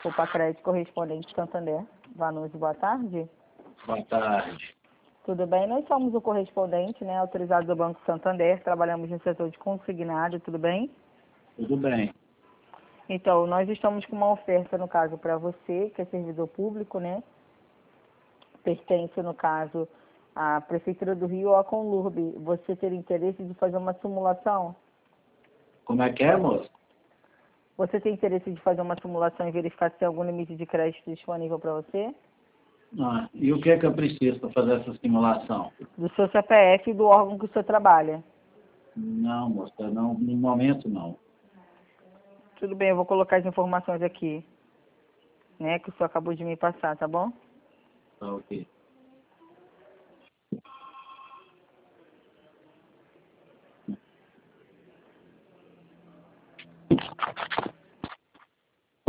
Pacred, correspondente Santander. Vanucci, boa tarde. Boa tarde. Tudo bem? Nós somos o correspondente, né, autorizado do Banco Santander, trabalhamos no setor de consignado, tudo bem? Tudo bem. Então, nós estamos com uma oferta, no caso, para você, que é servidor público, né? Pertence, no caso, à Prefeitura do Rio ou à Conlurb. Você ter interesse de fazer uma simulação? Como é que é, moço? Você tem interesse de fazer uma simulação e verificar se tem algum limite de crédito disponível para você? E o que é que eu preciso para fazer essa simulação? Do seu CPF e do órgão que o senhor trabalha. Não, moça, não, no momento não. Tudo bem, eu vou colocar as informações aqui, né, que o senhor acabou de me passar, tá bom? Tá ok.